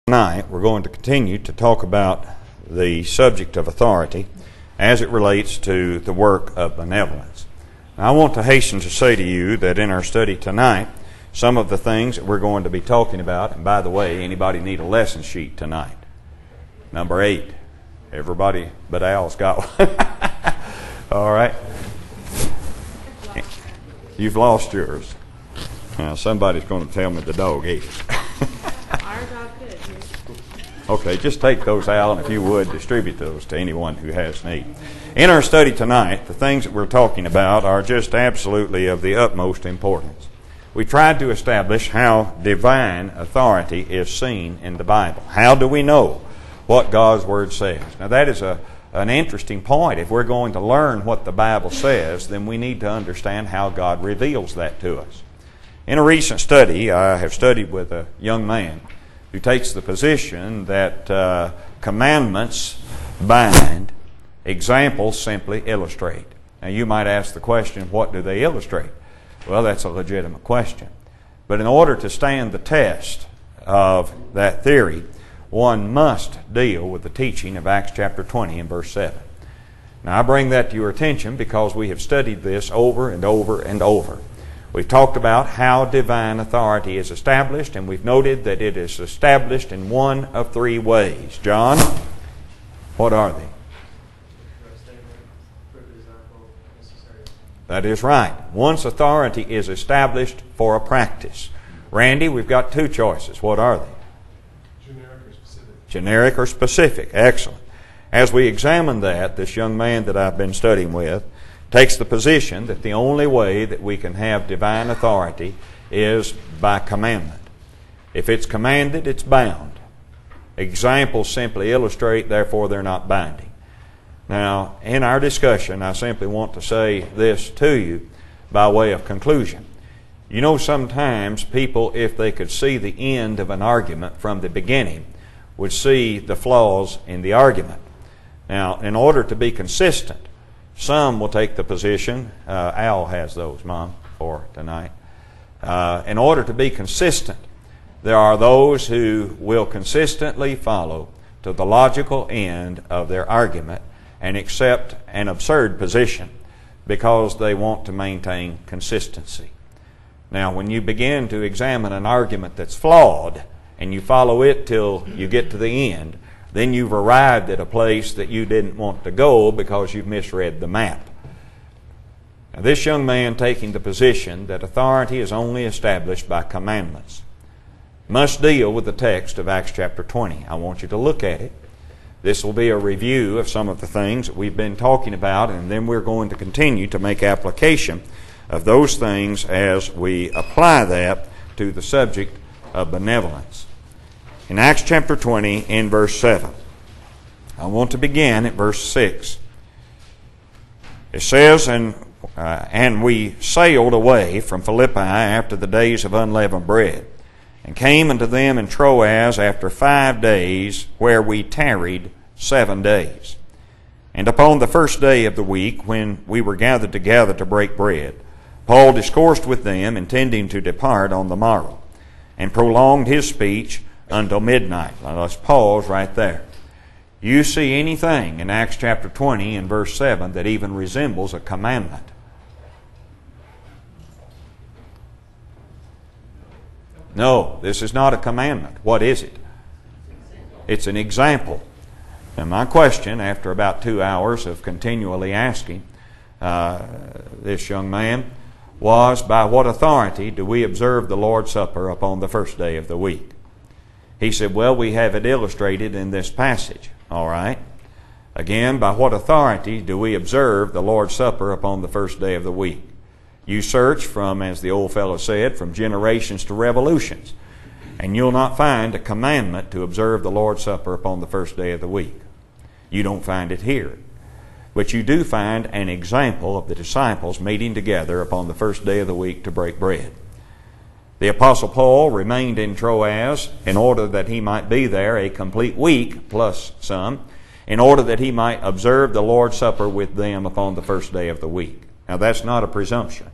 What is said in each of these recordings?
Tonight we're going to continue to talk about the subject of authority as it relates to the work of benevolence. Now, I want to hasten to say to you that in our study tonight, some of the things that we're going to be talking about, and by the way, anybody need a lesson sheet tonight? Number 8. Everybody but Al's got one. All right. You've lost yours. Now, somebody's going to tell me the dog ate it. Our dog did. Okay, just take those, Al, and if you would, distribute those to anyone who has need. In our study tonight, the things that we're talking about are just absolutely of the utmost importance. We tried to establish how divine authority is seen in the Bible. How do we know what God's Word says? Now, that is an interesting point. If we're going to learn what the Bible says, then we need to understand how God reveals that to us. In a recent study, I have studied with a young man who takes the position that commandments bind, examples simply illustrate. Now, you might ask the question, what do they illustrate? Well, that's a legitimate question. But in order to stand the test of that theory, one must deal with the teaching of Acts chapter 20 and verse 7. Now, I bring that to your attention because we have studied this over and over and over. We've talked about how divine authority is established, and we've noted that it is established in one of 3 ways. John, what are they? That is right. Once authority is established for a practice. Randy, we've got 2 choices. What are they? Generic or specific. Generic or specific. Excellent. As we examine that, this young man that I've been studying with takes the position that the only way that we can have divine authority is by commandment. If it's commanded, it's bound. Examples simply illustrate, therefore they're not binding. Now, in our discussion, I simply want to say this to you by way of conclusion. You know, sometimes people, if they could see the end of an argument from the beginning, would see the flaws in the argument. Now, in order to be consistent, some will take the position, Al has those, Mom, for tonight. In order to be consistent, there are those who will consistently follow to the logical end of their argument and accept an absurd position because they want to maintain consistency. Now, when you begin to examine an argument that's flawed and you follow it till you get to the end, then you've arrived at a place that you didn't want to go because you've misread the map. Now, this young man taking the position that authority is only established by commandments must deal with the text of Acts chapter 20. I want you to look at it. This will be a review of some of the things that we've been talking about, and then we're going to continue to make application of those things as we apply that to the subject of benevolence. In Acts chapter 20, in verse 7, I want to begin at verse 6. It says, And we sailed away from Philippi after the days of unleavened bread, and came unto them in Troas after 5 days, where we tarried 7 days. And upon the first day of the week, when we were gathered together to break bread, Paul discoursed with them, intending to depart on the morrow, and prolonged his speech until midnight. Now let's pause right there. You see anything in Acts chapter 20 and verse 7 that even resembles a commandment? No, this is not a commandment. What is it? It's an example. And my question, after about 2 hours of continually asking this young man, was, by what authority do we observe the Lord's Supper upon the first day of the week? He said, well, we have it illustrated in this passage. All right. Again, by what authority do we observe the Lord's Supper upon the first day of the week? You search from, as the old fellow said, from generations to revolutions, and you'll not find a commandment to observe the Lord's Supper upon the first day of the week. You don't find it here. But you do find an example of the disciples meeting together upon the first day of the week to break bread. The Apostle Paul remained in Troas in order that he might be there a complete week, plus some, in order that he might observe the Lord's Supper with them upon the first day of the week. Now, that's not a presumption.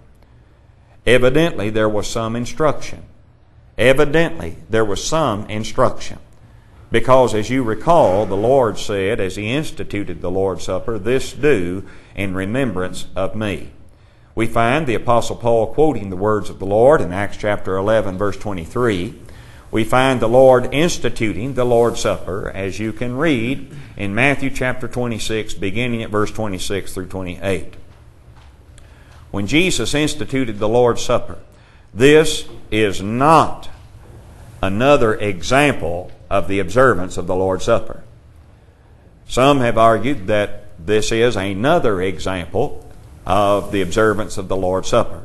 Evidently, there was some instruction. Because as you recall, the Lord said, as He instituted the Lord's Supper, "This do in remembrance of me." We find the Apostle Paul quoting the words of the Lord in Acts chapter 11, verse 23. We find the Lord instituting the Lord's Supper, as you can read in Matthew chapter 26, beginning at verse 26 through 28. When Jesus instituted the Lord's Supper, this is not another example of the observance of the Lord's Supper. Some have argued that this is another example of the observance of the Lord's Supper.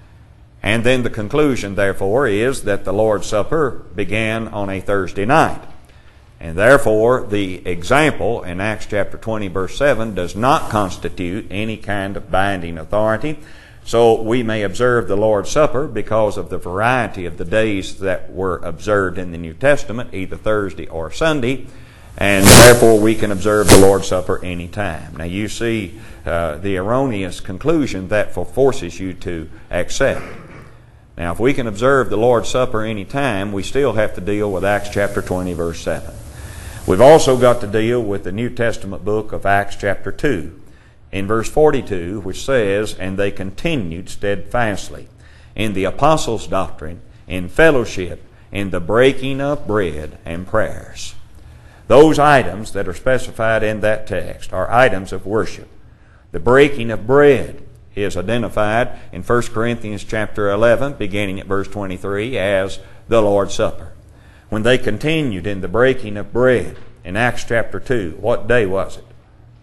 And then the conclusion, therefore, is that the Lord's Supper began on a Thursday night. And therefore, the example in Acts chapter 20, verse 7 does not constitute any kind of binding authority. So we may observe the Lord's Supper because of the variety of the days that were observed in the New Testament, either Thursday or Sunday, and therefore we can observe the Lord's Supper any time. Now you see the erroneous conclusion that forces you to accept. Now if we can observe the Lord's Supper any time, we still have to deal with Acts chapter 20, verse 7. We've also got to deal with the New Testament book of Acts chapter 2. In verse 42, which says, "And they continued steadfastly in the apostles' doctrine, in fellowship, in the breaking of bread and prayers." Those items that are specified in that text are items of worship. The breaking of bread is identified in 1 Corinthians chapter 11, beginning at verse 23, as the Lord's Supper. When they continued in the breaking of bread in Acts chapter 2, what day was it?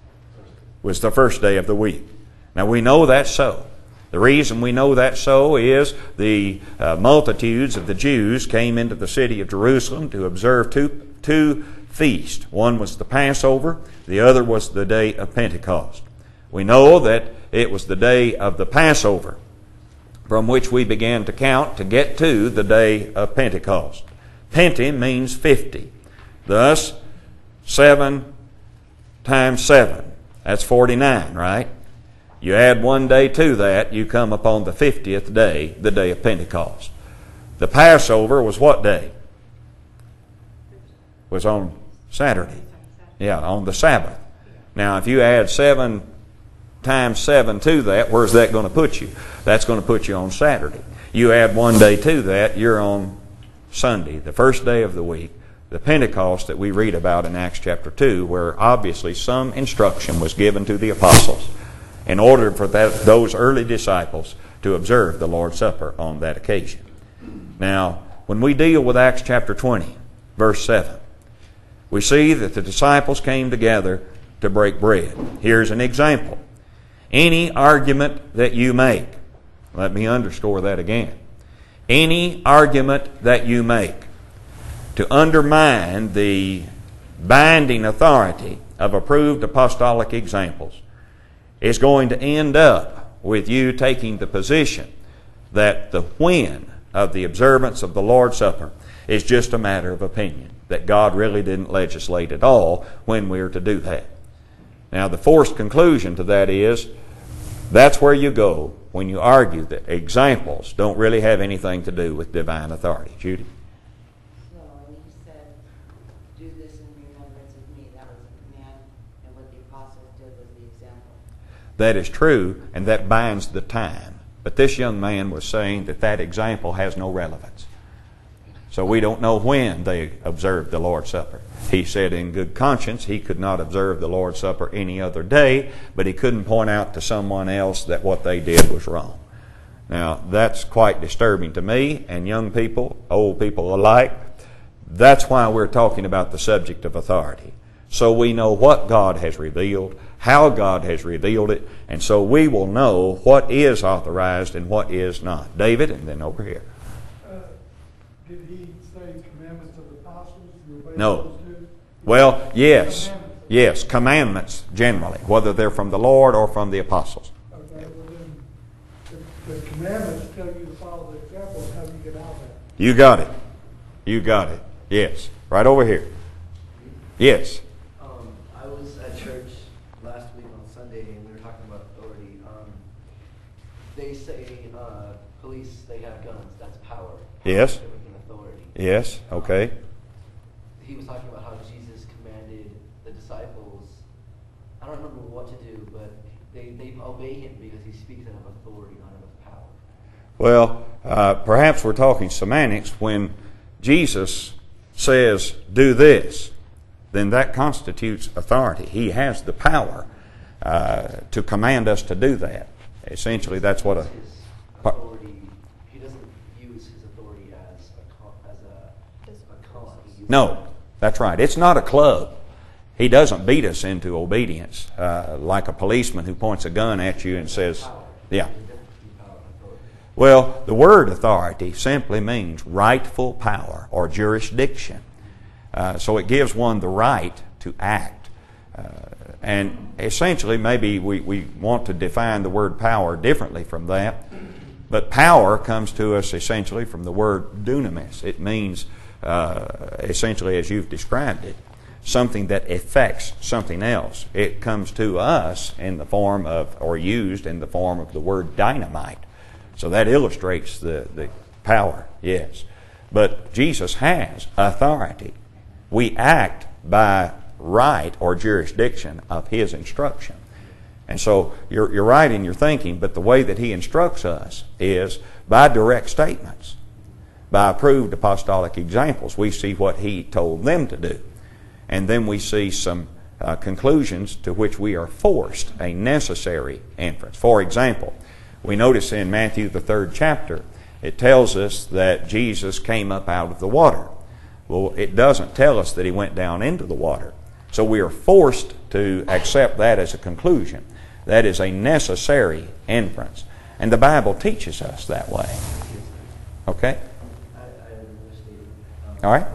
Was the first day of the week. Now we know that's so. The reason we know that's so is the multitudes of the Jews came into the city of Jerusalem to observe two feasts. One was the Passover, the other was the day of Pentecost. We know that it was the day of the Passover from which we began to count to get to the day of Pentecost. Penti means 50. Thus, 7 times 7. That's 49, right? You add one day to that, you come upon the 50th day, the day of Pentecost. The Passover was what day? Was on Saturday. Yeah, on the Sabbath. Now, if you add 7 times 7 to that, where's that going to put you? That's going to put you on Saturday. You add one day to that, you're on Sunday, the first day of the week. The Pentecost that we read about in Acts chapter 2, where obviously some instruction was given to the apostles in order for those early disciples to observe the Lord's Supper on that occasion. Now, when we deal with Acts chapter 20, verse 7, we see that the disciples came together to break bread. Here's an example. Any argument that you make, let me underscore that again. Any argument that you make to undermine the binding authority of approved apostolic examples is going to end up with you taking the position that the when of the observance of the Lord's Supper is just a matter of opinion, that God really didn't legislate at all when we are to do that. Now, the forced conclusion to that is that's where you go when you argue that examples don't really have anything to do with divine authority. Judy? That is true, and that binds the time. But this young man was saying that that example has no relevance. So we don't know when they observed the Lord's Supper. He said in good conscience he could not observe the Lord's Supper any other day, but he couldn't point out to someone else that what they did was wrong. Now, that's quite disturbing to me, and young people, old people alike. That's why we're talking about the subject of authority. So we know what God has revealed, how God has revealed it, and so we will know what is authorized and what is not. David, and then over here. Did he say commandments of the apostles? No. Well, yes. Yes, commandments generally, whether they're from the Lord or from the apostles. Okay, well then, if the commandments tell you to follow the examples, how do you get out of that? You got it. You got it. Yes. Right over here. Yes. I was at church last week on Sunday, and we were talking about authority. They say police, they have guns. That's power. Yes. Everything authority. Yes. Okay. He was talking about how Jesus commanded the disciples, I don't remember what to do, but they obey him because he speaks out of authority, not out of power. Well, perhaps we're talking semantics. When Jesus says, do this, then that constitutes authority. He has the power to command us to do that. Essentially, that's what his authority. He doesn't use his authority as a con. No, that's right. It's not a club. He doesn't beat us into obedience like a policeman who points a gun at you and says, yeah. Well, the word authority simply means rightful power or jurisdiction. So it gives one the right to act. And essentially, maybe we want to define the word power differently from that. But power comes to us essentially from the word dunamis. It means, essentially as you've described it, something that affects something else. It comes to us in the form of, or used in the form of the word dynamite. So that illustrates the power, yes. But Jesus has authority. We act by right or jurisdiction of his instruction. And so you're right in your thinking, but the way that he instructs us is by direct statements, by approved apostolic examples. We see what he told them to do. And then we see some conclusions to which we are forced, a necessary inference. For example, we notice in Matthew the 3rd chapter, it tells us that Jesus came up out of the water. Well, it doesn't tell us that he went down into the water. So we are forced to accept that as a conclusion. That is a necessary inference. And the Bible teaches us that way. Okay? All right?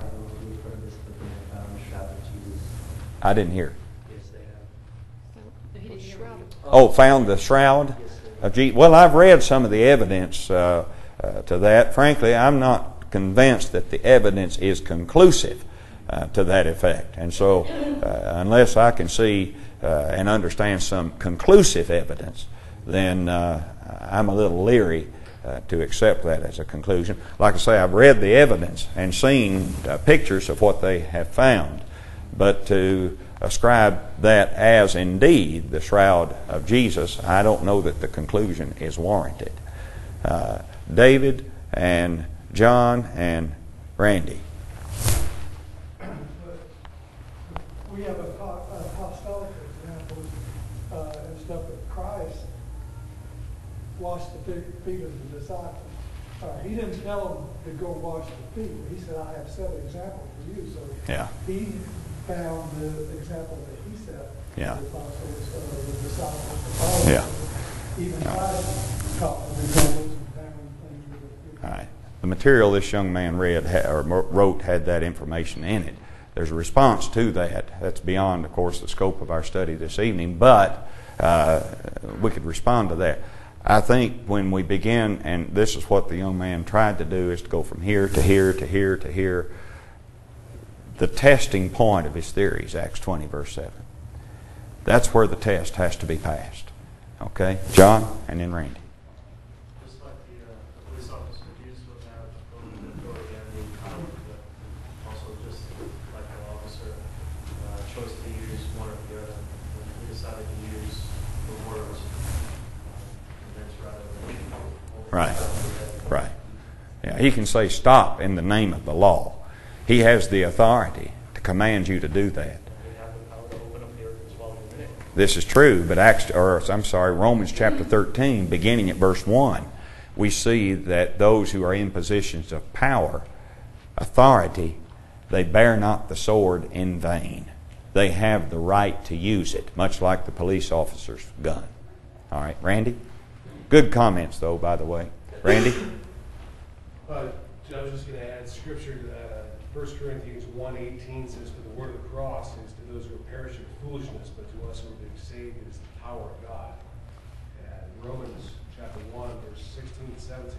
I didn't hear. Yes, they have. He didn't shroud him. Oh, found the shroud of Jesus. Well, I've read some of the evidence to that. Frankly, I'm not convinced that the evidence is conclusive to that effect. And so, unless I can see and understand some conclusive evidence, then I'm a little leery to accept that as a conclusion. Like I say, I've read the evidence and seen pictures of what they have found. But to ascribe that as indeed the shroud of Jesus, I don't know that the conclusion is warranted. David and John and Randy. We have apostolic examples and stuff that Christ washed the feet of the disciples. He didn't tell them to go wash the feet. He said, I have set an example for you. So Yeah. he found the example that he set. Yeah. The apostles, the disciples, the followers. Yeah. Even Christ taught the disciples and found things with the All right. The material this young man wrote had that information in it. There's a response to that. That's beyond, of course, the scope of our study this evening, but we could respond to that. I think when we begin, and this is what the young man tried to do, is to go from here to here to here to here. The testing point of his theory is Acts 20, verse 7. That's where the test has to be passed. Okay? John, and then Randy. Just like the police officer used would have authority and the power, but also just like the officer chose to use one or the other. He decided to use the words, and that's Right. Right. Yeah, he can say stop in the name of the law. He has the authority to command you to do that. This is true, but Romans chapter 13, beginning at verse 1, we see that those who are in positions of power, authority, they bear not the sword in vain. They have the right to use it, much like the police officer's gun. All right, Randy? Good comments, though, by the way. Randy? I was just going to add scripture. 1 Corinthians 1:18 says, "For the word of the cross is to those who are perishing foolishness, but to us who are being saved it is the power of God." And Romans chapter 1, verse 16 and 17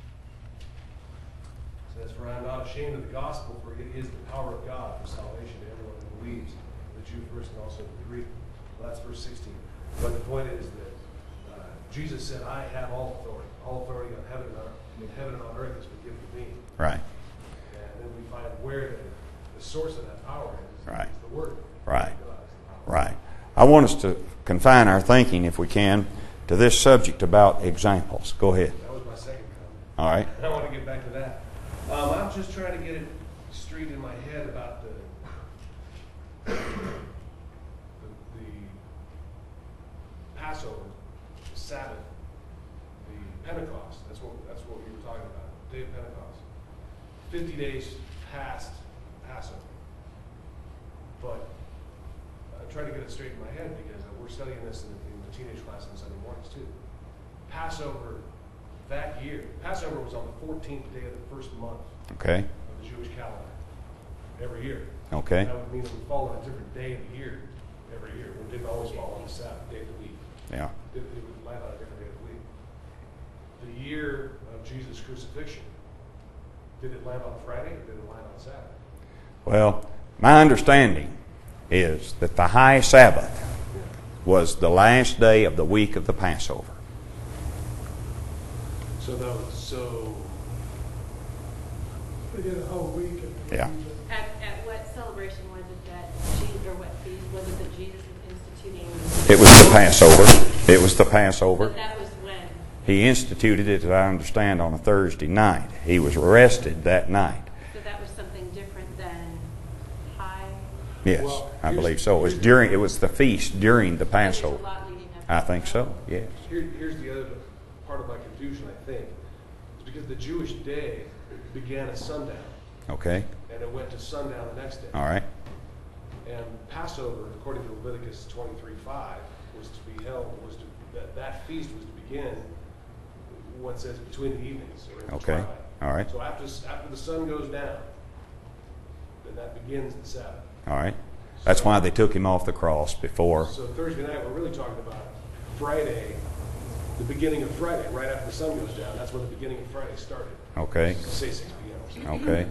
says, "For I am not ashamed of the gospel, for it is the power of God for salvation to everyone who believes, the Jew first and also the Greek." Well, that's verse 16. But the point is that Jesus said, "I have all authority. All authority on heaven and on earth has been given to me." Right. And then we find where the source of that power is, Right. is the Word. Right. God is the power. Right. I want us to confine our thinking, if we can, to this subject about examples. Go ahead. That was my second comment. All right. I want to get back to that. I'm just trying to get it straight in my head about the Passover, the Sabbath, the Pentecost. That's what we were talking about. The day of Pentecost. 50 days past Passover. But I'm trying to get it straight in my head because we're studying this in the teenage class on Sunday mornings too. Passover that year. Passover was on the 14th day of the first month Okay. of the Jewish calendar every year. Okay. That would mean it would fall on a different day of the year every year. It didn't always fall on the Sabbath day of the week. Yeah. It would land on a different day of the week. The year of Jesus' crucifixion, did it land on Friday or did it land on Sabbath? Well, my understanding is that the high Sabbath was the last day of the week of the Passover. So They did a whole week. Yeah. At what celebration was it that Jesus, or what feast was it that Jesus was instituting? It was the Passover. It was the Passover. But that was when? He instituted it, as I understand, on a Thursday night. He was arrested that night. So that was something different than high? Yes, Well, I believe so. It was the feast during the There's a Passover. lot leading up I to think that. so. Yes. here's the other part of my confusion, I think. It's because the Jewish day began at sundown Okay. and it went to sundown the next day. All right. And Passover, according to Leviticus 23:5, was to be held, that feast was to begin, what says, between the evenings or in the Okay. twilight. All right. So after the sun goes down, then that begins the Sabbath. All right. That's why they took him off the cross before. So Thursday night, we're really talking about Friday, the beginning of Friday, right after the sun goes down. That's when the beginning of Friday started. Okay. Say 6 p.m. Okay.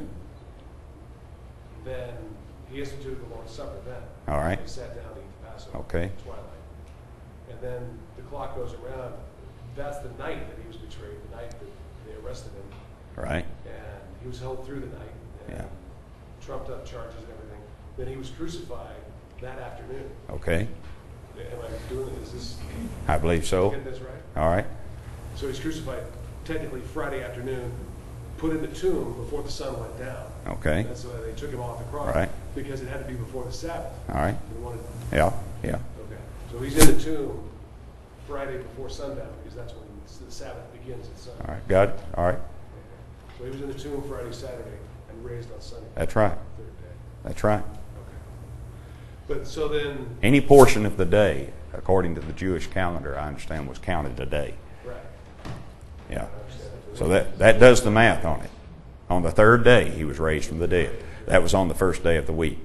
Then he instituted the Lord's Supper then. All right. He sat down to eat the Passover. Okay. At twilight. And then the clock goes around. That's the night that he was betrayed, the night that they arrested him. Right. And he was held through the night and Yeah. trumped up charges and everything. Then he was crucified that afternoon. Okay. Am I doing this? Is this I believe so. getting this right? All right. So he's crucified technically Friday afternoon, put in the tomb before the sun went down. Okay. And so they took him off the cross Right. because it had to be before the Sabbath. All right. They wanted, Yeah. Yeah. okay. So he's in the tomb Friday before sundown because that's when the Sabbath begins at sundown. All right. Got it. All right. Okay. So he was in the tomb Friday, Saturday, and raised on Sunday. That's right. Third day. That's right. Okay. But so then, Any portion of the day, according to the Jewish calendar, I understand, was counted a day. right. Yeah. I understand. So that does the math on it. On the third day, he was raised from the dead. That was on the first day of the week.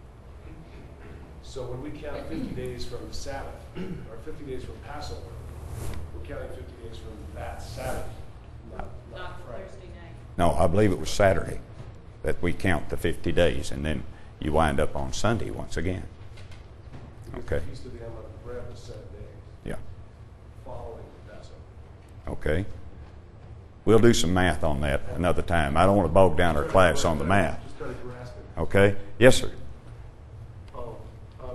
So when we count 50 days from the Sabbath, or 50 days from Passover, we're counting 50 days from that Sabbath, not Not Friday. Thursday night. No, I believe it was Saturday that we count the 50 days, and then you wind up on Sunday once again. Because Okay. the Feast of the Unleavened Bread was 7 days Yeah. following the Passover. Okay. We'll do some math on that another time. I don't want to bog down our class on the math. Just try to grasp it. Okay? Yes, sir. Oh, man.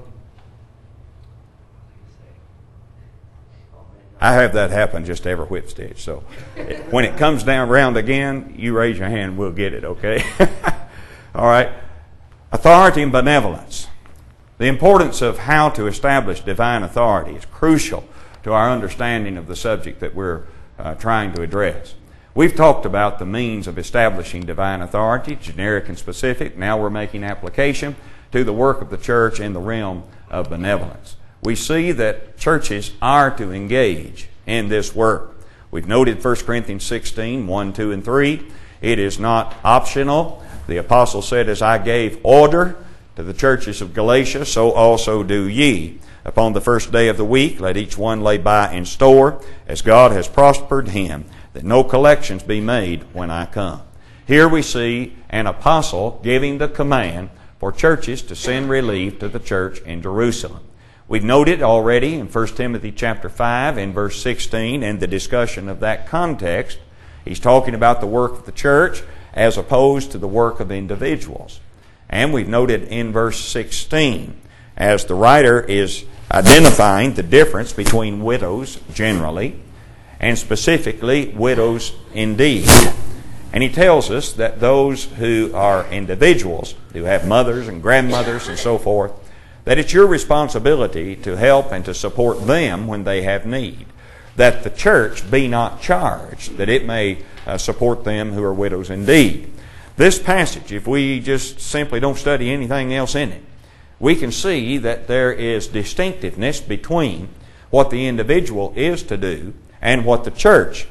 I have that happen just every whip stitch. So when it comes down round again, you raise your hand, we'll get it, okay? All right. Authority and benevolence. The importance of how to establish divine authority is crucial to our understanding of the subject that we're trying to address. We've talked about the means of establishing divine authority, generic and specific. Now we're making application to the work of the church in the realm of benevolence. We see that churches are to engage in this work. We've noted 1 Corinthians 16, 1, 2, and 3. It is not optional. The apostle said, as I gave order to the churches of Galatia, so also do ye. Upon the first day of the week, let each one lay by in store, as God has prospered him, that no collections be made when I come. Here we see an apostle giving the command for churches to send relief to the church in Jerusalem. We've noted already in 1 Timothy chapter 5 and verse 16 in the discussion of that context, he's talking about the work of the church as opposed to the work of individuals. And we've noted in verse 16, as the writer is identifying the difference between widows generally and specifically widows indeed. And he tells us that those who are individuals, who have mothers and grandmothers and so forth, that it's your responsibility to help and to support them when they have need. That the church be not charged, that it may support them who are widows indeed. This passage, if we just simply don't study anything else in it, we can see that there is distinctiveness between what the individual is to do and what the church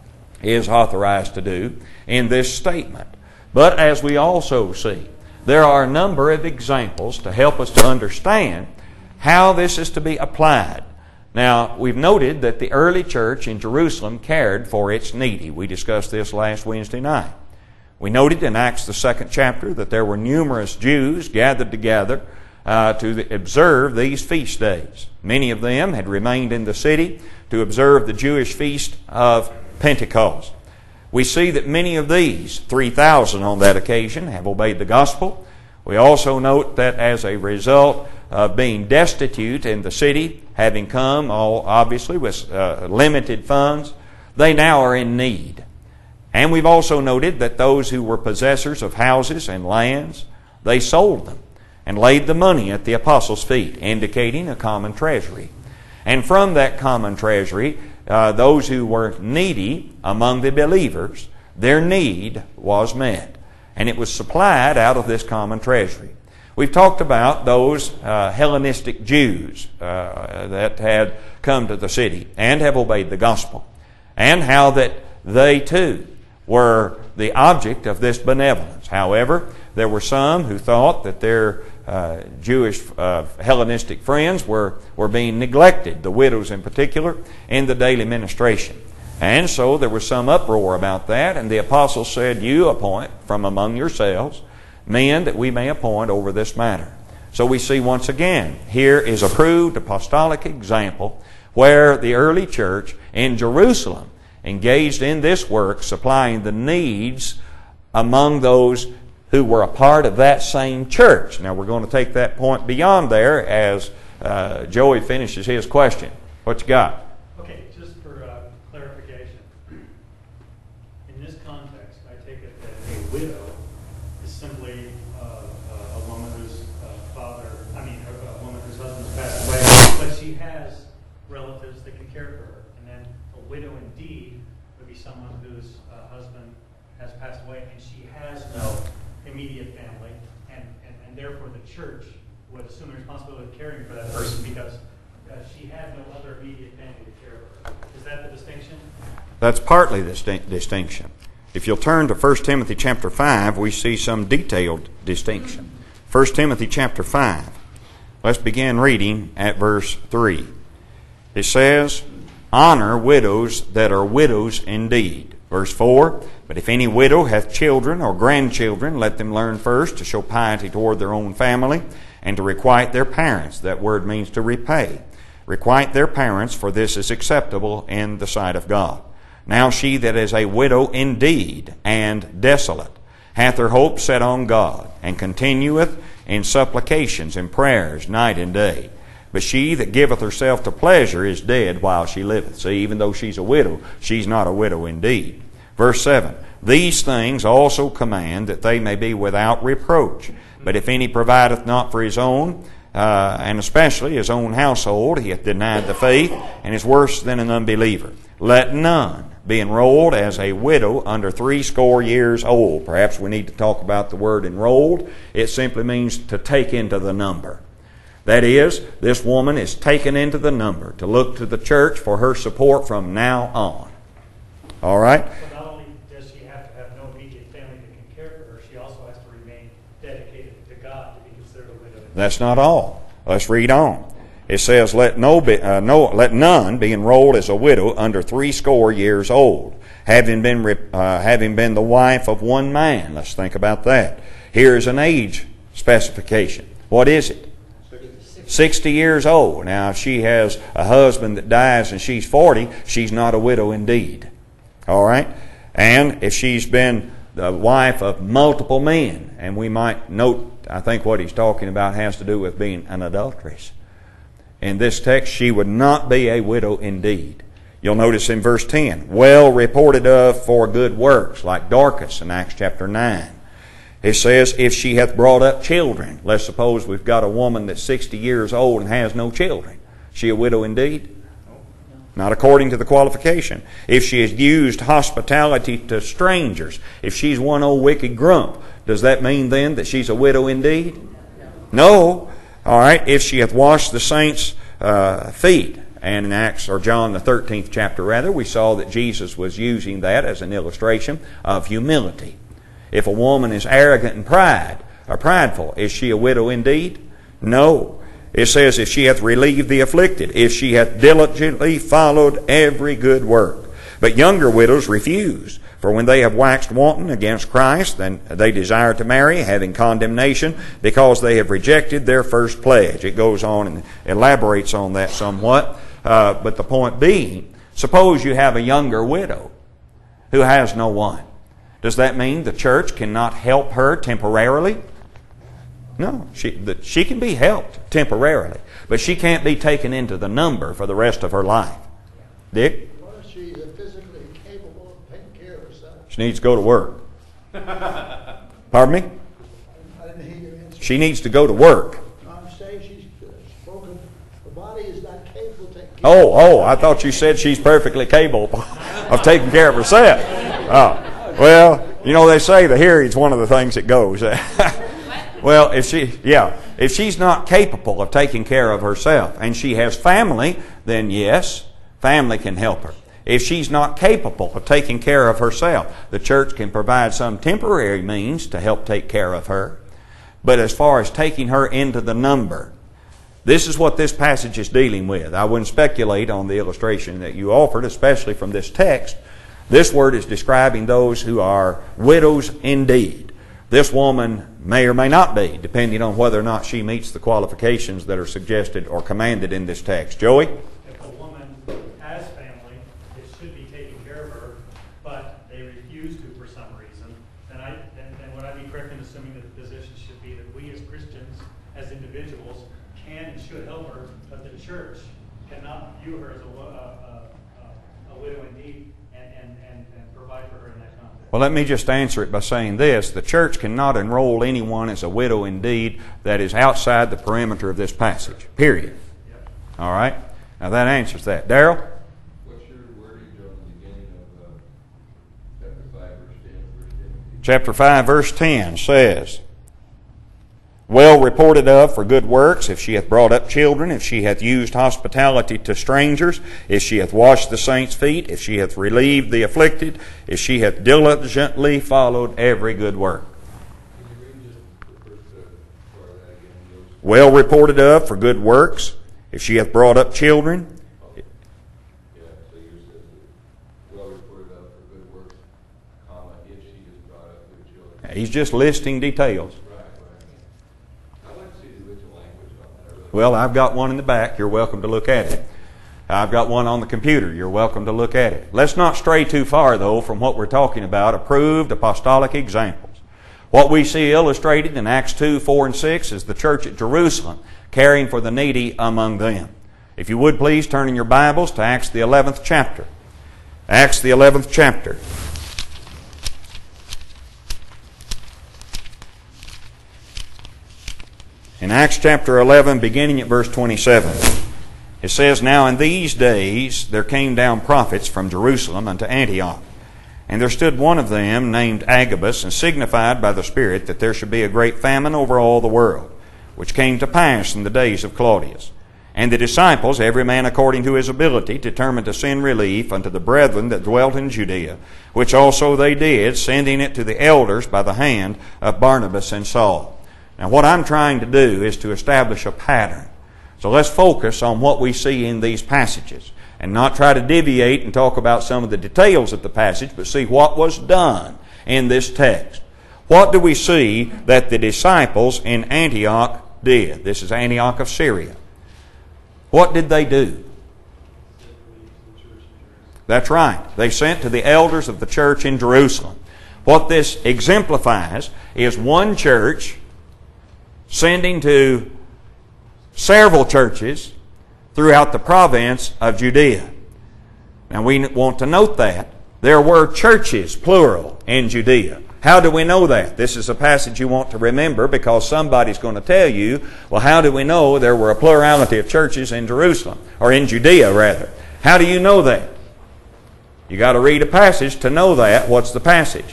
is authorized to do in this statement. But as we also see, there are a number of examples to help us to understand how this is to be applied. Now, we've noted that the early church in Jerusalem cared for its needy. We discussed this last Wednesday night. We noted in Acts the 2nd chapter that there were numerous Jews gathered together to observe these feast days. Many of them had remained in the city to observe the Jewish feast of Pentecost. We see that many of these, 3,000 on that occasion, have obeyed the gospel. We also note that as a result of being destitute in the city, having come all obviously with limited funds, they now are in need. And we've also noted that those who were possessors of houses and lands, they sold them and laid the money at the apostles' feet, indicating a common treasury. And from that common treasury, those who were needy among the believers, their need was met. And it was supplied out of this common treasury. We've talked about those Hellenistic Jews that had come to the city and have obeyed the gospel, and how that they too were the object of this benevolence. However, there were some who thought that their Jewish Hellenistic friends were being neglected, the widows in particular, in the daily ministration. And so there was some uproar about that, and the apostles said, "You appoint from among yourselves men that we may appoint over this matter." So we see once again, here is a proved apostolic example where the early church in Jerusalem engaged in this work, supplying the needs among those who were a part of that same church. Now we're going to take that point beyond there as Joey finishes his question. What you got? Okay, just for clarification, in this context, I take it that a widow is simply a woman whose a woman whose husband's passed away, but she has relatives that can care for her. And then a widow indeed would be someone whose husband has passed away and she has no immediate family, and therefore the church would assume the responsibility of caring for that person because she had no other immediate family to care for her. Is that the distinction? That's partly the distinction. If you'll turn to 1 Timothy chapter 5, we see some detailed distinction. 1 Timothy chapter 5. Let's begin reading at verse 3. It says, "Honor widows that are widows indeed." Verse 4, "But if any widow hath children or grandchildren, let them learn first to show piety toward their own family, and to requite their parents." That word means to repay. "Requite their parents, for this is acceptable in the sight of God. Now she that is a widow indeed, and desolate, hath her hope set on God, and continueth in supplications and prayers night and day. But she that giveth herself to pleasure is dead while she liveth." See, even though she's a widow, she's not a widow indeed. Verse 7, "These things also command, that they may be without reproach. But if any provideth not for his own, and especially his own household, he hath denied the faith, and is worse than an unbeliever. Let none be enrolled as a widow under 60 years old." Perhaps we need to talk about the word enrolled. It simply means to take into the number. That is, this woman is taken into the number to look to the church for her support from now on. All right? So not only does she have to have no immediate family that can care for her, she also has to remain dedicated to God to be considered a widow. That's not all. Let's read on. It says, let none be enrolled as a widow under 60 years old, having been the wife of one man. Let's think about that. Here is an age specification. What is it? 60 years old. Now, if she has a husband that dies and she's 40, she's not a widow indeed. All right? And if she's been the wife of multiple men. And we might note, I think what he's talking about has to do with being an adulteress. In this text, she would not be a widow indeed. You'll notice in verse 10, well reported of for good works, like Dorcas in Acts chapter 9. It says, if she hath brought up children. Let's suppose we've got a woman that's 60 years old and has no children. Is she a widow indeed? Not according to the qualification. If she has used hospitality to strangers, if she's one old wicked grump, does that mean then that she's a widow indeed? No. All right. If she hath washed the saints' feet, and in Acts, or John the 13th chapter rather, we saw that Jesus was using that as an illustration of humility. If a woman is arrogant and prideful, is she a widow indeed? No. It says, if she hath relieved the afflicted, if she hath diligently followed every good work. But younger widows refuse. For when they have waxed wanton against Christ, then they desire to marry, having condemnation, because they have rejected their first pledge. It goes on and elaborates on that somewhat. But the point being, suppose you have a younger widow who has no one. Does that mean the church cannot help her temporarily? No, she can be helped temporarily, but she can't be taken into the number for the rest of her life. Dick? What if she's physically incapable of taking care of herself? She needs to go to work. Pardon me? I didn't hear your answer. She needs to go to work. I'm saying she's spoken, the body is not capable of taking care Oh, I thought you said she's perfectly capable of taking care of herself. Oh. Well, you know, they say the hearing's one of the things that goes. Well, if she's not capable of taking care of herself and she has family, then yes, family can help her. If she's not capable of taking care of herself, the church can provide some temporary means to help take care of her. But as far as taking her into the number, this is what this passage is dealing with. I wouldn't speculate on the illustration that you offered, especially from this text. This word is describing those who are widows indeed. This woman may or may not be, depending on whether or not she meets the qualifications that are suggested or commanded in this text. Joey? If a woman has family, it should be taking care of her, but they refuse to for some reason, then would I be correct in assuming that the position should be that we as Christians, as individuals, can and should help her, but the church cannot view her as a widow indeed and provide for her in that context? Well, let me just answer it by saying this. The church cannot enroll anyone as a widow indeed that is outside the perimeter of this passage. Period. Yep. All right? Now that answers that. Darrell? What's your wordage on the beginning of chapter 5, verse 10? Chapter 5, verse 10 says, well reported of for good works, if she hath brought up children, if she hath used hospitality to strangers, if she hath washed the saints' feet, if she hath relieved the afflicted, if she hath diligently followed every good work. Can you read just the first part of that again? Well reported of for good works, if she hath brought up children. Yeah, so yours says, well reported of for good works, comma, if she has brought up good children. He's just listing details. Well, I've got one in the back. You're welcome to look at it. I've got one on the computer. You're welcome to look at it. Let's not stray too far, though, from what we're talking about, approved apostolic examples. What we see illustrated in Acts 2, 4, and 6 is the church at Jerusalem caring for the needy among them. If you would please turn in your Bibles to Acts the 11th chapter. Acts the 11th chapter. In Acts chapter 11, beginning at verse 27, it says, now in these days there came down prophets from Jerusalem unto Antioch. And there stood one of them named Agabus, and signified by the Spirit that there should be a great famine over all the world, which came to pass in the days of Claudius. And the disciples, every man according to his ability, determined to send relief unto the brethren that dwelt in Judea, which also they did, sending it to the elders by the hand of Barnabas and Saul. Now, what I'm trying to do is to establish a pattern. So let's focus on what we see in these passages and not try to deviate and talk about some of the details of the passage, but see what was done in this text. What do we see that the disciples in Antioch did? This is Antioch of Syria. What did they do? That's right. They sent to the elders of the church in Jerusalem. What this exemplifies is one church sending to several churches throughout the province of Judea. Now we want to note that there were churches, plural, in Judea. How do we know that? This is a passage you want to remember because somebody's going to tell you, well, how do we know there were a plurality of churches in Jerusalem, or in Judea rather? How do you know that? You got to read a passage to know that. What's the passage?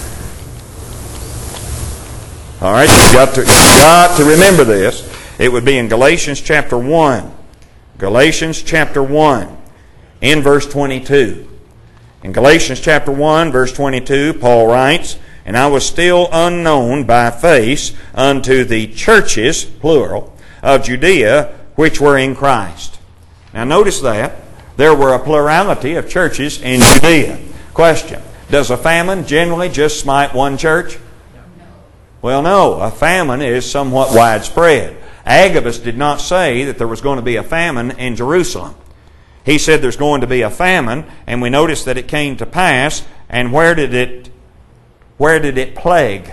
All right, you've got to remember this. It would be in Galatians chapter 1. Galatians chapter 1, in verse 22. In Galatians chapter 1, verse 22, Paul writes, "And I was still unknown by face unto the churches," plural, "of Judea, which were in Christ." Now notice that. There were a plurality of churches in Judea. Question, does a famine generally just smite one church? Well, no. A famine is somewhat widespread. Agabus did not say that there was going to be a famine in Jerusalem. He said there's going to be a famine, and we notice that it came to pass. And where did it plague?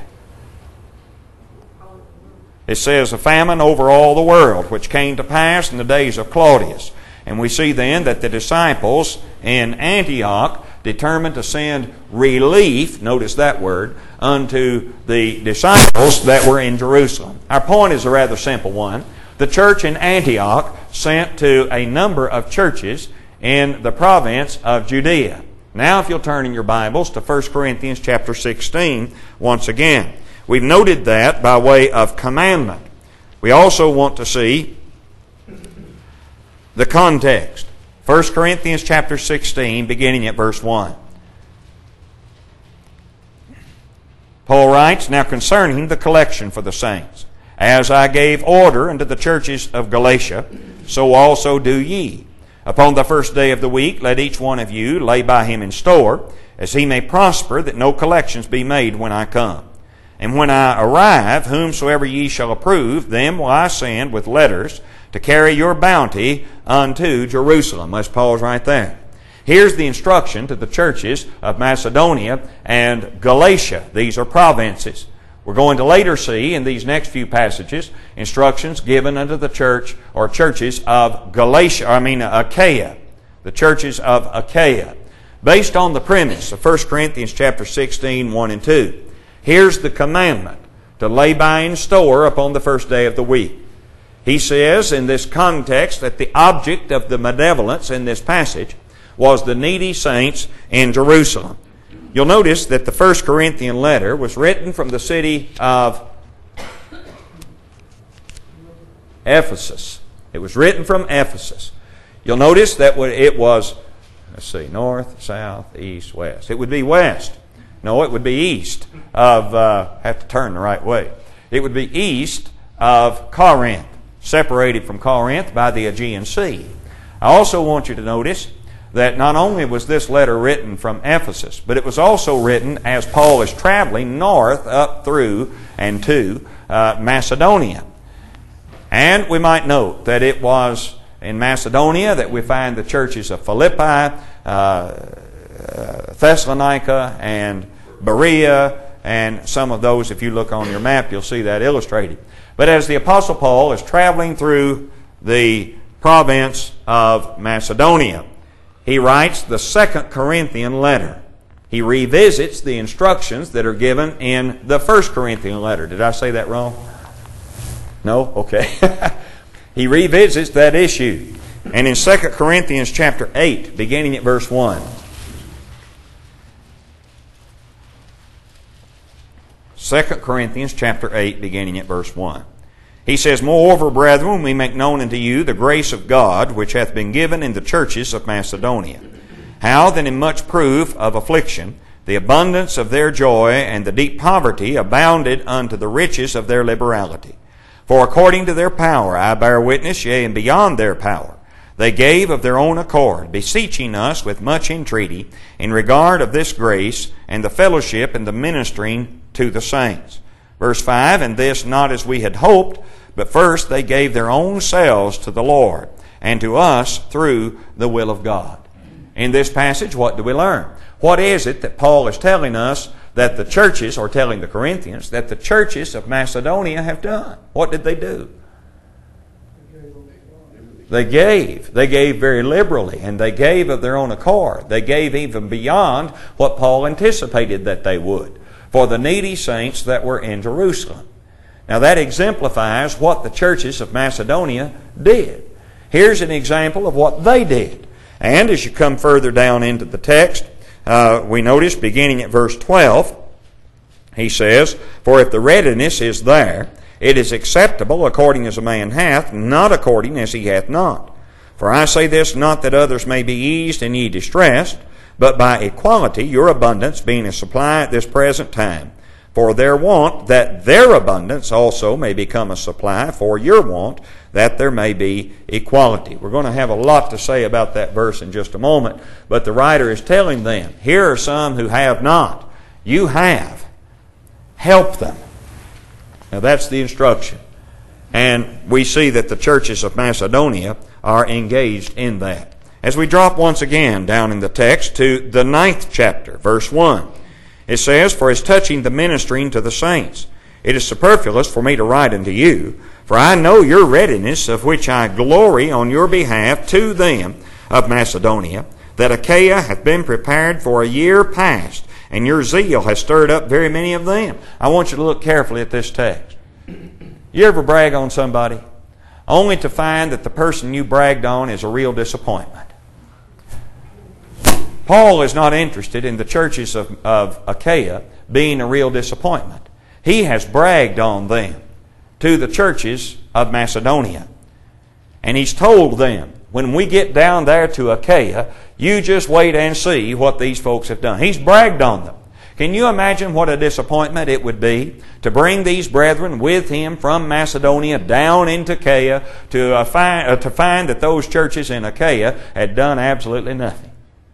It says a famine over all the world, which came to pass in the days of Claudius. And we see then that the disciples in Antioch determined to send relief, notice that word, unto the disciples that were in Jerusalem. Our point is a rather simple one. The church in Antioch sent to a number of churches in the province of Judea. Now if you'll turn in your Bibles to 1 Corinthians chapter 16 once again. We've noted that by way of commandment. We also want to see the context. 1 Corinthians chapter 16, beginning at verse 1. Paul writes, "Now concerning the collection for the saints, as I gave order unto the churches of Galatia, so also do ye. Upon the first day of the week let each one of you lay by him in store, as he may prosper, that no collections be made when I come. And when I arrive, whomsoever ye shall approve, them will I send with letters to carry your bounty unto Jerusalem." Let's pause right there. Here's the instruction to the churches of Macedonia and Galatia. These are provinces. We're going to later see in these next few passages instructions given unto the church or churches of Achaia. The churches of Achaia. Based on the premise of 1 Corinthians chapter 16, 1 and 2. Here's the commandment to lay by in store upon the first day of the week. He says in this context that the object of the benevolence in this passage was the needy saints in Jerusalem. You'll notice that the 1 Corinthian letter was written from the city of Ephesus. It was written from Ephesus. You'll notice that it was, north, south, east, west. It would be west. No, it would be east of, have to turn the right way. It would be east of Corinth, separated from Corinth by the Aegean Sea. I also want you to notice that not only was this letter written from Ephesus, but it was also written as Paul is traveling north up through and to Macedonia. And we might note that it was in Macedonia that we find the churches of Philippi, Thessalonica, and Berea, and some of those, if you look on your map, you'll see that illustrated. But as the Apostle Paul is traveling through the province of Macedonia, he writes the 2 Corinthian letter. He revisits the instructions that are given in the 1 Corinthian letter. Did I say that wrong? No? Okay. He revisits that issue. And in 2 Corinthians chapter 8, beginning at verse 1. 2 Corinthians chapter 8, beginning at verse 1. He says, "Moreover, brethren, we make known unto you the grace of God, which hath been given in the churches of Macedonia. How that in much proof of affliction, the abundance of their joy and the deep poverty abounded unto the riches of their liberality. For according to their power, I bear witness, yea, and beyond their power, they gave of their own accord, beseeching us with much entreaty in regard of this grace and the fellowship and the ministering to the saints." Verse 5, "And this not as we had hoped, but first they gave their own selves to the Lord, and to us through the will of God." In this passage, what do we learn? What is it that Paul is telling us that the churches, or telling the Corinthians, that the churches of Macedonia have done. What did they do? They gave. They gave very liberally, and they gave of their own accord. They gave even beyond what Paul anticipated that they would for the needy saints that were in Jerusalem. Now that exemplifies what the churches of Macedonia did. Here's an example of what they did. And as you come further down into the text, we notice beginning at verse 12, he says, "For if the readiness is there, it is acceptable according as a man hath, not according as he hath not. For I say this, not that others may be eased and ye distressed, but by equality your abundance being a supply at this present time. For their want, that their abundance also may become a supply for your want, that there may be equality." We're going to have a lot to say about that verse in just a moment, but the writer is telling them, here are some who have not. You have. Help them. Now that's the instruction. And we see that the churches of Macedonia are engaged in that. As we drop once again down in the text to the 9th chapter, verse 1, it says, "For as touching the ministering to the saints, it is superfluous for me to write unto you, for I know your readiness, of which I glory on your behalf to them of Macedonia, that Achaia hath been prepared for a year past, and your zeal has stirred up very many of them." I want you to look carefully at this text. You ever brag on somebody, only to find that the person you bragged on is a real disappointment? Paul is not interested in the churches of Achaia being a real disappointment. He has bragged on them to the churches of Macedonia. And he's told them, when we get down there to Achaia, you just wait and see what these folks have done. He's bragged on them. Can you imagine what a disappointment it would be to bring these brethren with him from Macedonia down into Achaia to find that those churches in Achaia had done absolutely nothing?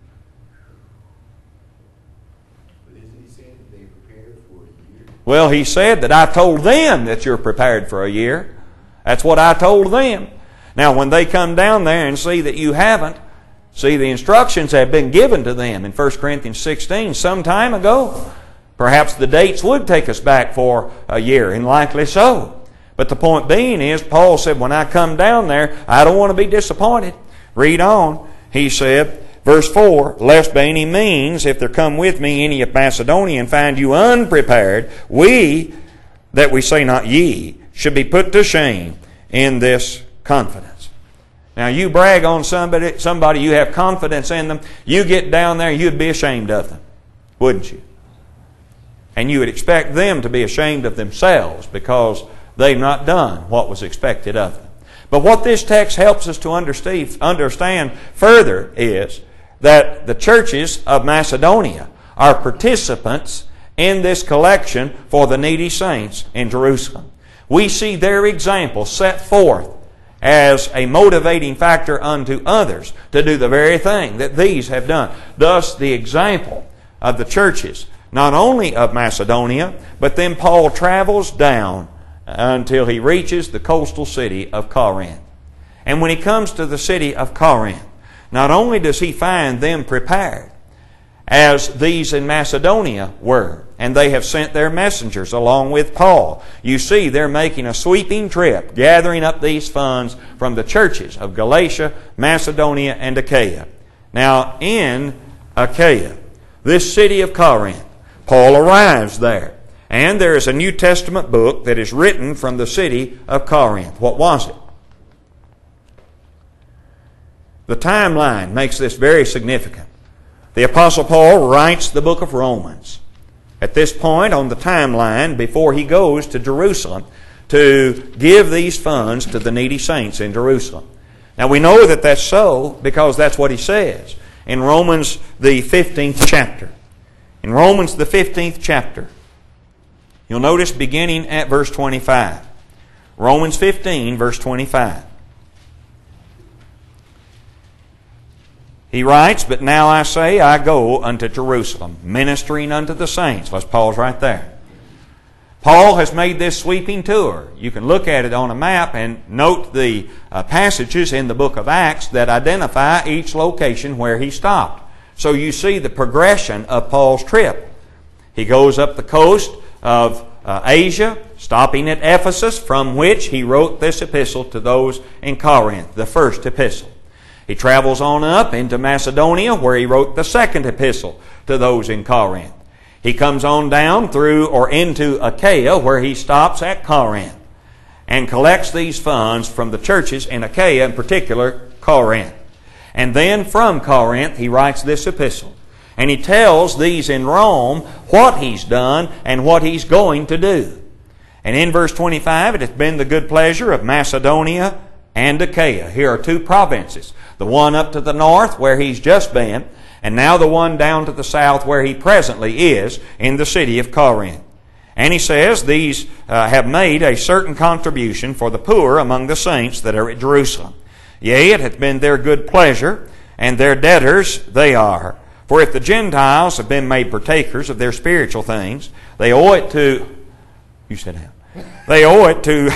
Well, he said that I told them that you're prepared for a year. That's what I told them. Now, when they come down there and see that you haven't, see, the instructions have been given to them in 1 Corinthians 16 some time ago. Perhaps the dates would take us back for a year, and likely so. But the point being is, Paul said, when I come down there, I don't want to be disappointed. Read on. He said, verse 4, "Lest by any means, if there come with me any of Macedonia and find you unprepared, we, that we say not ye, should be put to shame in this confidence." Now you brag on somebody, you have confidence in them, you get down there, you'd be ashamed of them, wouldn't you? And you would expect them to be ashamed of themselves because they've not done what was expected of them. But what this text helps us to understand further is that the churches of Macedonia are participants in this collection for the needy saints in Jerusalem. We see their example set forth as a motivating factor unto others to do the very thing that these have done. Thus, the example of the churches, not only of Macedonia, but then Paul travels down until he reaches the coastal city of Corinth. And when he comes to the city of Corinth, not only does he find them prepared, as these in Macedonia were, and they have sent their messengers along with Paul. You see, they're making a sweeping trip, gathering up these funds from the churches of Galatia, Macedonia, and Achaia. Now, in Achaia, this city of Corinth, Paul arrives there, and there is a New Testament book that is written from the city of Corinth. What was it? The timeline makes this very significant. The Apostle Paul writes the book of Romans at this point on the timeline before he goes to Jerusalem to give these funds to the needy saints in Jerusalem. Now we know that that's so because that's what he says in Romans the 15th chapter. In Romans the 15th chapter, you'll notice beginning at verse 25. Romans 15 verse 25. He writes, "But now I say, I go unto Jerusalem, ministering unto the saints." Let's pause right there. Paul has made this sweeping tour. You can look at it on a map and note the passages in the book of Acts that identify each location where he stopped. So you see the progression of Paul's trip. He goes up the coast of Asia, stopping at Ephesus, from which he wrote this epistle to those in Corinth, the first epistle. He travels on up into Macedonia, where he wrote the second epistle to those in Corinth. He comes on down through or into Achaia, where he stops at Corinth and collects these funds from the churches in Achaia, in particular Corinth. And then from Corinth, he writes this epistle. And he tells these in Rome what he's done and what he's going to do. And in verse 25, it hath been the good pleasure of Macedonia and Achaia. Here are two provinces. The one up to the north, where he's just been, and now the one down to the south, where he presently is, in the city of Corinth. And he says, these have made a certain contribution for the poor among the saints that are at Jerusalem. Yea, it hath been their good pleasure, and their debtors they are. For if the Gentiles have been made partakers of their spiritual things, they owe it to... You sit down. They owe it to...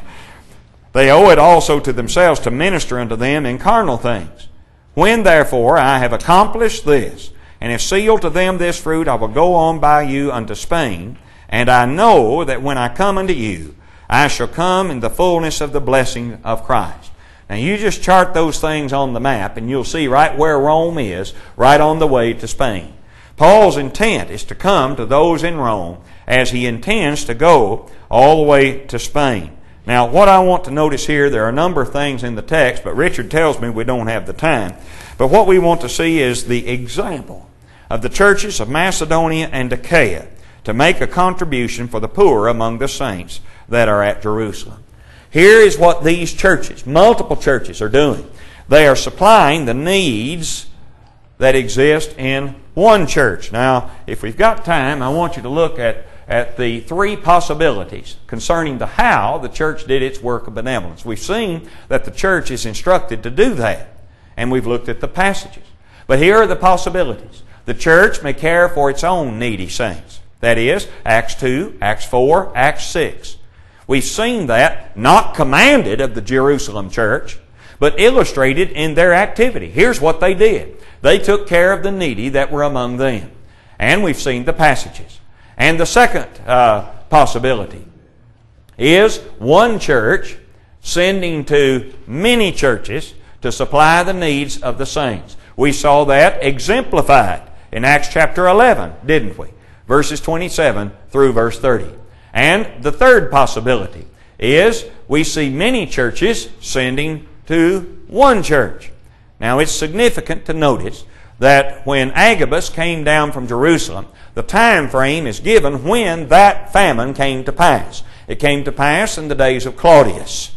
They owe it also to themselves to minister unto them in carnal things. When therefore I have accomplished this, and have sealed to them this fruit, I will go on by you unto Spain, and I know that when I come unto you, I shall come in the fullness of the blessing of Christ. Now you just chart those things on the map, and you'll see right where Rome is, right on the way to Spain. Paul's intent is to come to those in Rome as he intends to go all the way to Spain. Now, what I want to notice here, there are a number of things in the text, but Richard tells me we don't have the time. But what we want to see is the example of the churches of Macedonia and Achaia to make a contribution for the poor among the saints that are at Jerusalem. Here is what these churches, multiple churches, are doing. They are supplying the needs that exist in one church. Now, if we've got time, I want you to look at the three possibilities concerning the how the church did its work of benevolence. We've seen that the church is instructed to do that, and we've looked at the passages. But here are the possibilities. The church may care for its own needy saints. That is, Acts 2, Acts 4, Acts 6. We've seen that not commanded of the Jerusalem church, but illustrated in their activity. Here's what they did. They took care of the needy that were among them. And we've seen the passages. And the second possibility is one church sending to many churches to supply the needs of the saints. We saw that exemplified in Acts chapter 11, didn't we? Verses 27 through verse 30. And the third possibility is we see many churches sending to one church. Now it's significant to notice that when Agabus came down from Jerusalem, the time frame is given when that famine came to pass. It came to pass in the days of Claudius.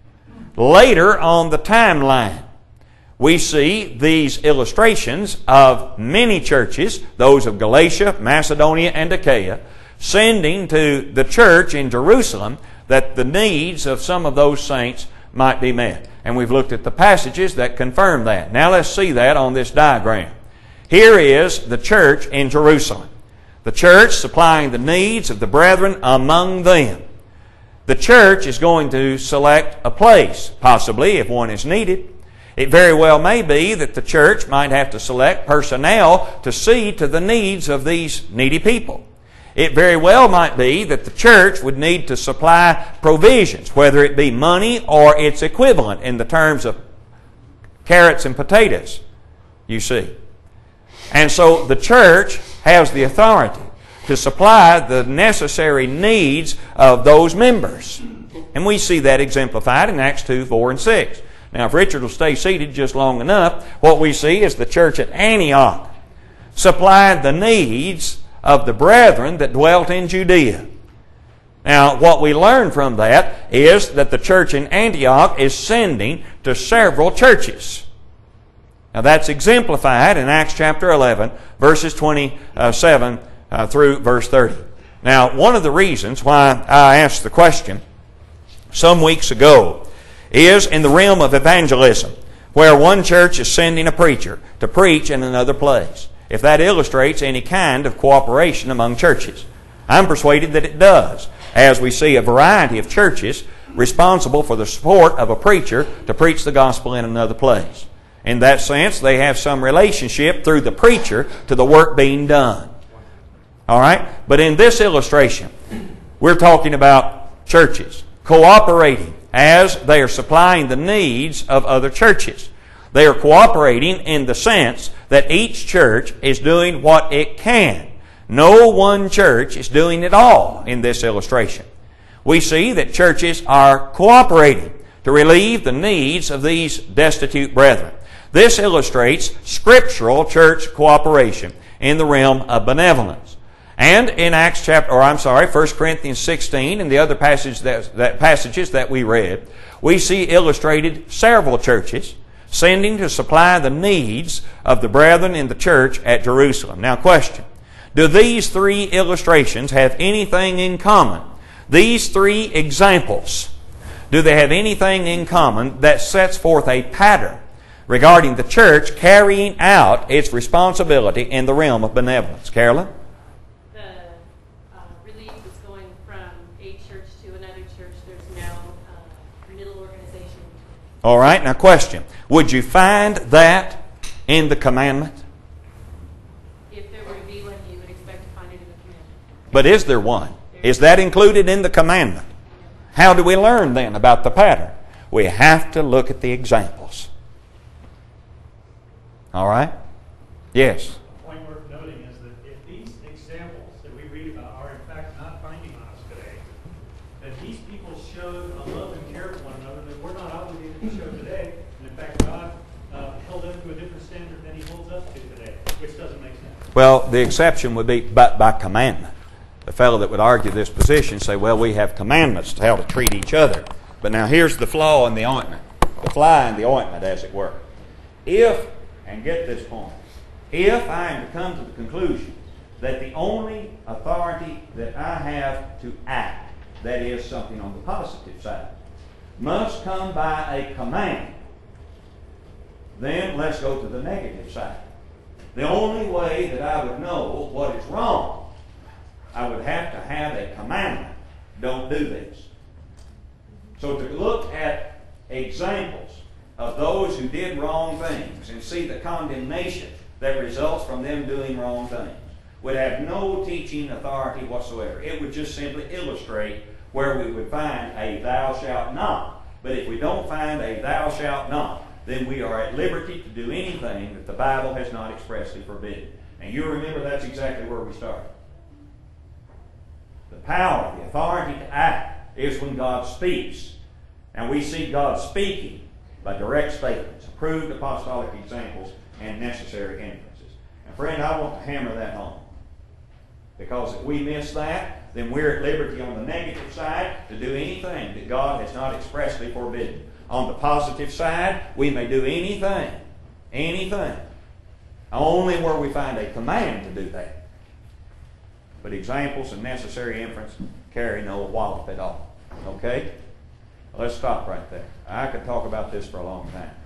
Later on the timeline, we see these illustrations of many churches, those of Galatia, Macedonia, and Achaia, sending to the church in Jerusalem that the needs of some of those saints might be met. And we've looked at the passages that confirm that. Now let's see that on this diagram. Here is the church in Jerusalem. The church supplying the needs of the brethren among them. The church is going to select a place, possibly, if one is needed. It very well may be that the church might have to select personnel to see to the needs of these needy people. It very well might be that the church would need to supply provisions, whether it be money or its equivalent in the terms of carrots and potatoes, you see. And so the church has the authority to supply the necessary needs of those members. And we see that exemplified in Acts 2, 4, and 6. Now, if Richard will stay seated just long enough, what we see is the church at Antioch supplied the needs of the brethren that dwelt in Judea. Now, what we learn from that is that the church in Antioch is sending to several churches. Now, that's exemplified in Acts chapter 11, verses 27 through verse 30. Now, one of the reasons why I asked the question some weeks ago is in the realm of evangelism, where one church is sending a preacher to preach in another place. If that illustrates any kind of cooperation among churches. I'm persuaded that it does, as we see a variety of churches responsible for the support of a preacher to preach the gospel in another place. In that sense, they have some relationship through the preacher to the work being done. All right? But in this illustration, we're talking about churches cooperating as they are supplying the needs of other churches. They are cooperating in the sense that each church is doing what it can. No one church is doing it all in this illustration. We see that churches are cooperating to relieve the needs of these destitute brethren. This illustrates scriptural church cooperation in the realm of benevolence. And in 1 Corinthians 16 and the other passages that we read, we see illustrated several churches sending to supply the needs of the brethren in the church at Jerusalem. Now, question: do these three illustrations have anything in common? These three examples, do they have anything in common that sets forth a pattern regarding the church carrying out its responsibility in the realm of benevolence? Carolyn? The relief is going from a church to another church. There's no middle organization. All right, now question. Would you find that in the commandment? If there were to be one, you would expect to find it in the commandment. But is there one? Is that included in the commandment? How do we learn then about the pattern? We have to look at the examples. All right? Yes? The point worth noting is that if these examples that we read about are in fact not binding on us today, that these people showed a love and care for one another that we're not obligated to show today, and in fact God held them to a different standard than He holds us to today, which doesn't make sense. Well, the exception would be but by commandment. The fellow that would argue this position say, well, we have commandments to how to treat each other. But now here's the flaw in the ointment. The fly in the ointment, as it were. If, and get this point, if I am to come to the conclusion that the only authority that I have to act, that is something on the positive side, must come by a command, then let's go to the negative side. The only way that I would know what is wrong, I would have to have a commandment. Don't do this. So to look at examples of those who did wrong things and see the condemnation that results from them doing wrong things would have no teaching authority whatsoever. It would just simply illustrate where we would find a thou shalt not. But if we don't find a thou shalt not, then we are at liberty to do anything that the Bible has not expressly forbidden. And you remember that's exactly where we started. The power, the authority to act is when God speaks. And we see God speaking by direct statements, approved apostolic examples, and necessary inferences. And friend, I want to hammer that home. Because if we miss that, then we're at liberty on the negative side to do anything that God has not expressly forbidden. On the positive side, we may do anything, only where we find a command to do that. But examples and necessary inference carry no wallop at all. Okay? Let's stop right there. I could talk about this for a long time.